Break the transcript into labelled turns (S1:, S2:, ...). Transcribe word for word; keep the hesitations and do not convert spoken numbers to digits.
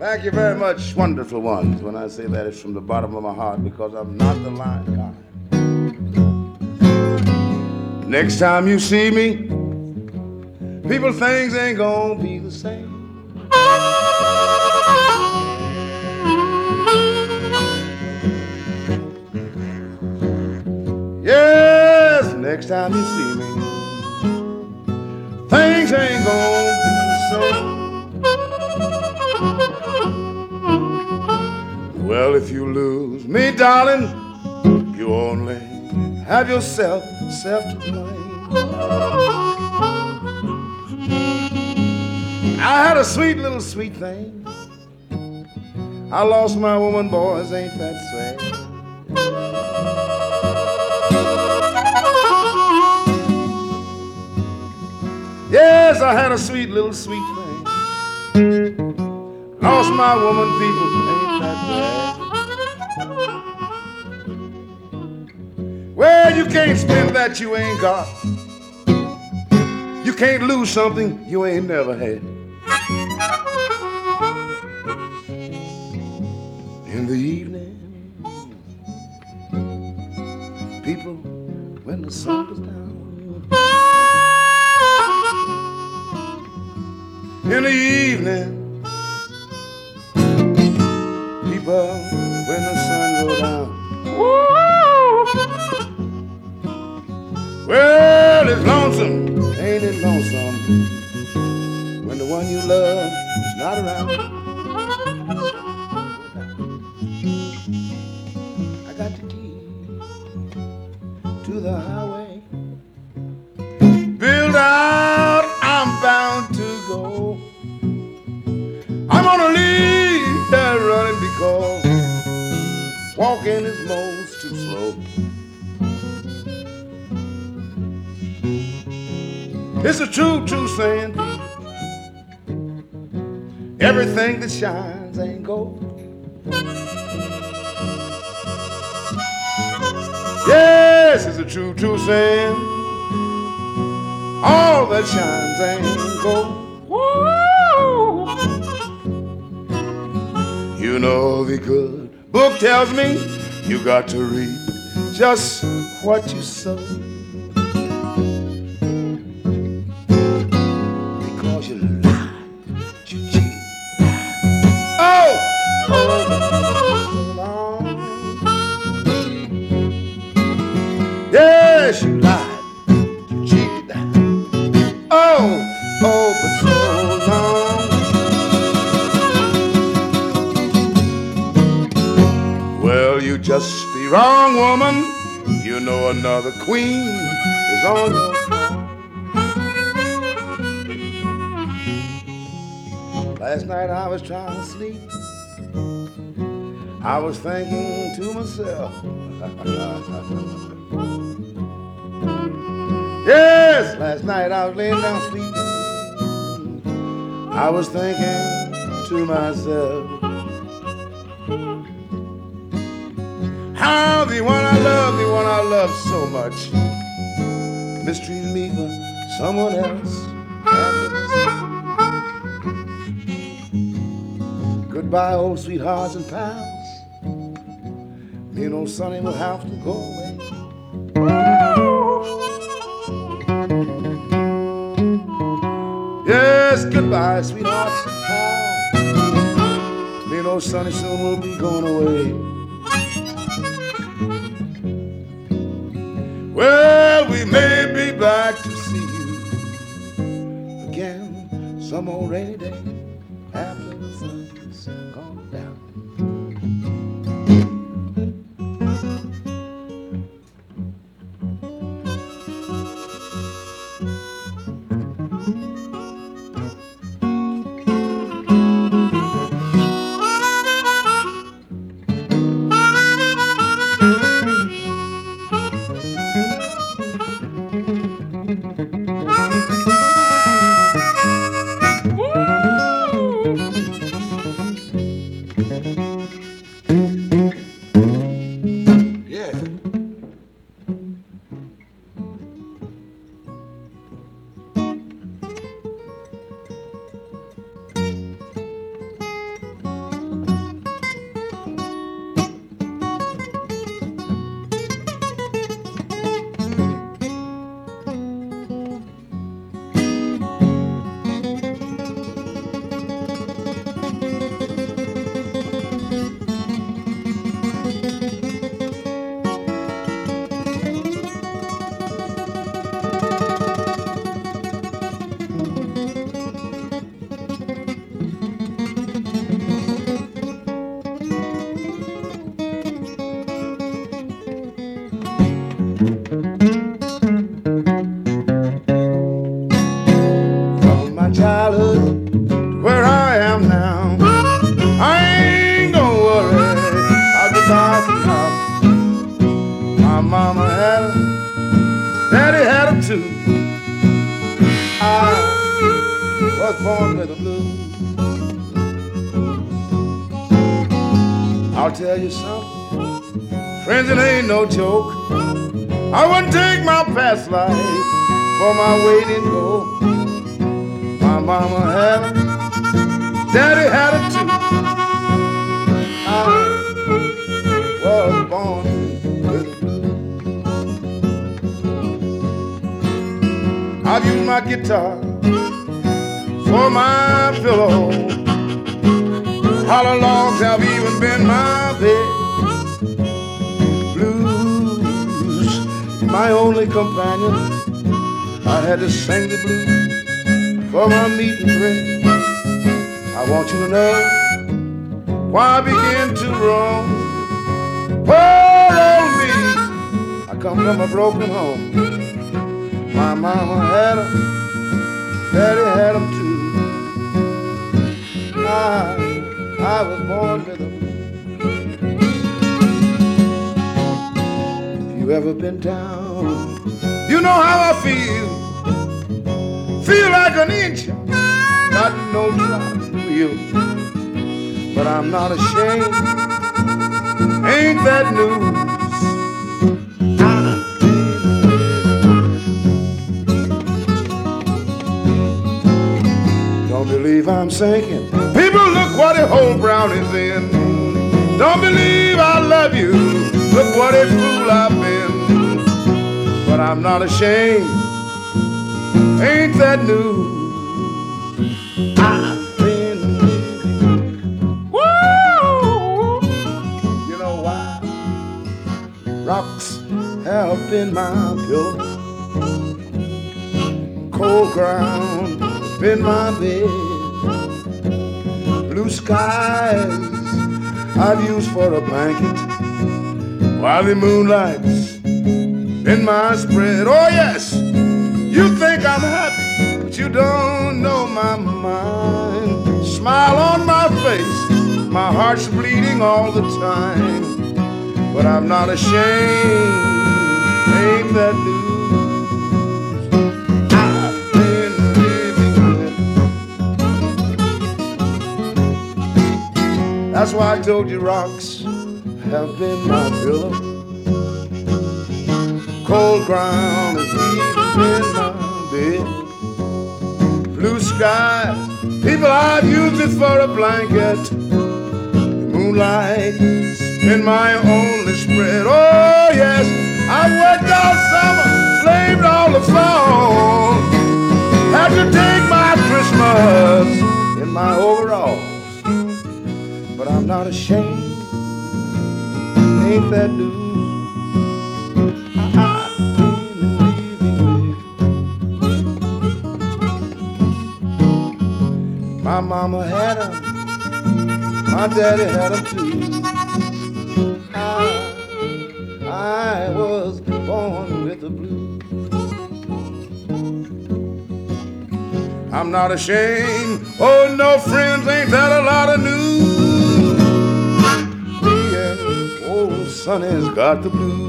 S1: Thank you very much, wonderful ones. When I say that, it's from the bottom of my heart because I'm not the lying kind. Next time you see me, people, things ain't gonna be the same. Yes, next time you see me, things ain't gonna be the same. Well, if you lose me, darling, you only have yourself, self to blame. I had a sweet little sweet thing. I lost my woman, boys, ain't that sad? Yes, I had a sweet little sweet thing. Lost my woman, people, ain't that bad? Well, you can't spend that you ain't got. You can't lose something you ain't never had. In the evening, people, when the sun goes down, in the evening, people, when the sun goes down. Well, it's lonesome, ain't it lonesome, when the one you love is not around. I got the key to the highway, build out, I'm bound to go. I'm gonna leave that running because walking is most too slow. It's a true, true saying, everything that shines ain't gold. Yes, it's a true, true saying, all that shines ain't gold. You know the good book tells me you got to reap just what you sow. Because you lie, you cheat. Oh, oh, long. Yes, you lied, you cheated. Oh, oh, but so long. Well, you just the wrong woman. You know another queen is on your throne. Last night I was trying to sleep. I was thinking to myself. Yes, last night I was laying down sleeping. I was thinking to myself, how the one I love, the one I love so much, mistreated me for someone else. Goodbye, old sweethearts and pals. Me and old Sonny will have to go away. Yes, goodbye, sweethearts and pals. Me and old Sonny soon will be going away. Well, we may be back to see you again some old rainy day after the sun's gone down. was born with the blues. I'll tell you something, friends, it ain't no joke. I wouldn't take my past life for my waiting goal. My mama had it, daddy had it too. I was born with the blues. I've used my guitar for my pillow. Hollow logs have even been my bed. Blues, my only companion. I had to sing the blues for my meat and bread. I want you to know why I began to roam. Poor old me, I come from a broken home. My mama had 'em, daddy had 'em too. I I was born with them. If you ever been down, you know how I feel. Feel like an inch, got no trot wheel. But I'm not ashamed, ain't that news? Don't believe I'm sinking. People, look what a hole Brown is in. Don't believe I love you. Look what a fool I've been. But I'm not ashamed. Ain't that news? I've been living. Woo! You know why? Rocks have been my pillow. Cold ground has been my bed. Blue skies I've used for a blanket, while the moonlight's been my spread. Oh yes, you think I'm happy, but you don't know my mind. Smile on my face, my heart's bleeding all the time. But I'm not ashamed, ain't that news? I've been living with. That's why I told you rocks have been my pillow. Cold ground has even been my bed. Blue sky, people, I've used it for a blanket. The moonlight's been my only spread. Oh yes, I've worked all summer, slaved all the fall. Had to take my Christmas in my overalls. But I'm not ashamed, ain't that news? My mama had 'em, my daddy had 'em too. I, I was born with the blues. I'm not ashamed, oh no friends, ain't that a lot of news? Me and old Sonny's got the blues.